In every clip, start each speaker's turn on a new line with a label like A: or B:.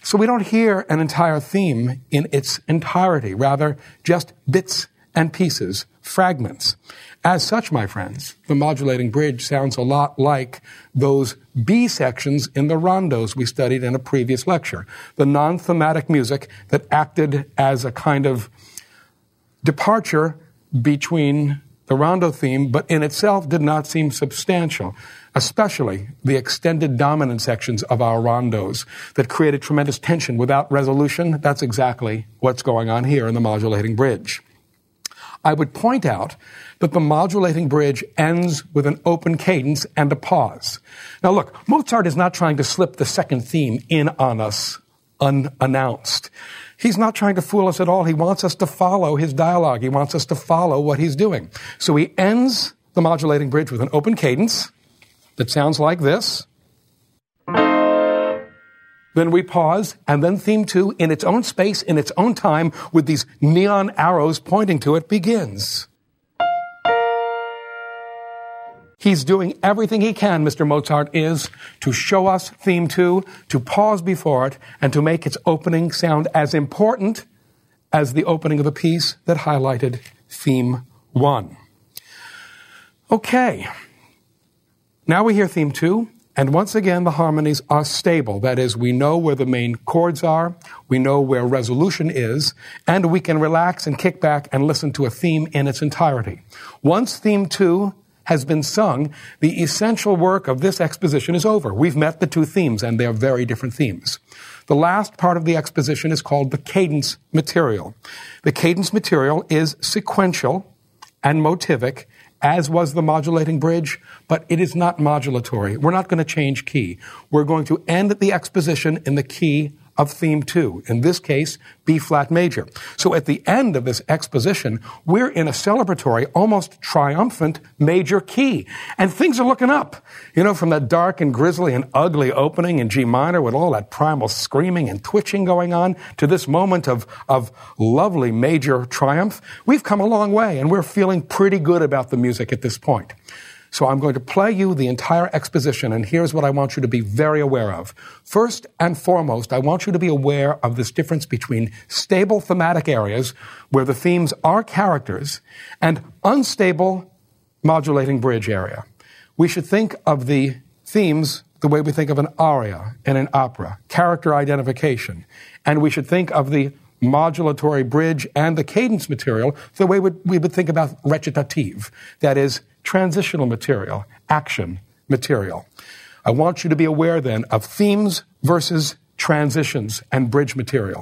A: So we don't hear an entire theme in its entirety, rather just bits and pieces, fragments. As such, my friends, the modulating bridge sounds a lot like those B sections in the rondos we studied in a previous lecture, the non-thematic music that acted as a kind of departure between the rondo theme, but in itself did not seem substantial, especially the extended dominant sections of our rondos that created tremendous tension without resolution. That's exactly what's going on here in the modulating bridge. I would point out that the modulating bridge ends with an open cadence and a pause. Now look, Mozart is not trying to slip the second theme in on us unannounced. He's not trying to fool us at all. He wants us to follow his dialogue. He wants us to follow what he's doing. So he ends the modulating bridge with an open cadence that sounds like this. Then we pause, and then theme 2, in its own space, in its own time, with these neon arrows pointing to it, begins. He's doing everything he can, Mr. Mozart is, to show us theme 2, to pause before it, and to make its opening sound as important as the opening of the piece that highlighted theme 1. Okay. Now we hear theme 2. And once again, the harmonies are stable. That is, we know where the main chords are, we know where resolution is, and we can relax and kick back and listen to a theme in its entirety. Once theme 2 has been sung, the essential work of this exposition is over. We've met the two themes, and they're very different themes. The last part of the exposition is called the cadence material. The cadence material is sequential and motivic, as was the modulating bridge, but it is not modulatory. We're not going to change key. We're going to end the exposition in the key of theme 2, in this case, B-flat major. So at the end of this exposition, we're in a celebratory, almost triumphant major key. And things are looking up. You know, from that dark and grisly and ugly opening in G minor with all that primal screaming and twitching going on to this moment of lovely major triumph, we've come a long way, and we're feeling pretty good about the music at this point. So I'm going to play you the entire exposition, and here's what I want you to be very aware of. First and foremost, I want you to be aware of this difference between stable thematic areas, where the themes are characters, and unstable modulating bridge area. We should think of the themes the way we think of an aria in an opera, character identification. And we should think of the modulatory bridge and the cadence material the way we would think about recitative, that is, transitional material, action material. I want you to be aware then of themes versus transitions and bridge material.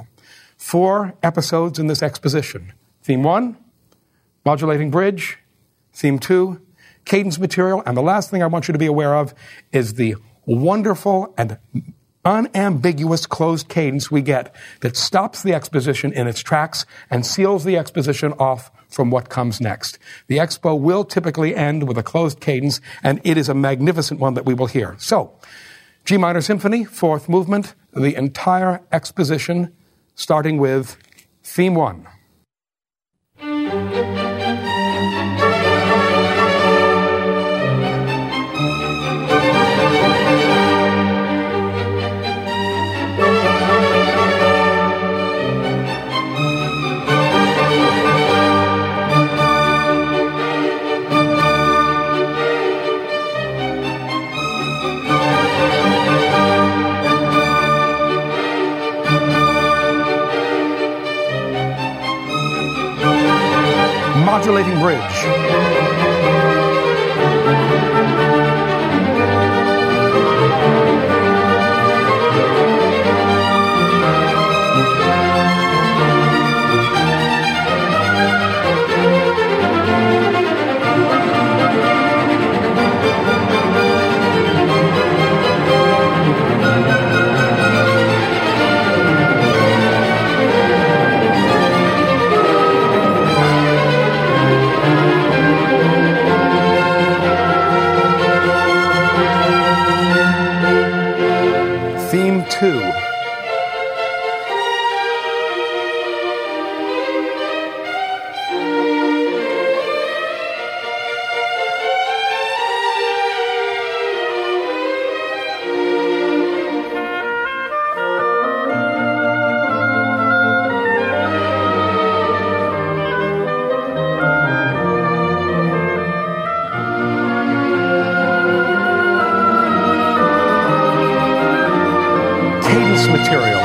A: 4 episodes in this exposition. Theme 1, modulating bridge. Theme 2, cadence material. And the last thing I want you to be aware of is the wonderful and unambiguous closed cadence we get that stops the exposition in its tracks and seals the exposition off from what comes next. The expo will typically end with a closed cadence, and it is a magnificent one that we will hear. So, G minor symphony, 4th movement, the entire exposition, starting with theme 1. Modulating bridge. material.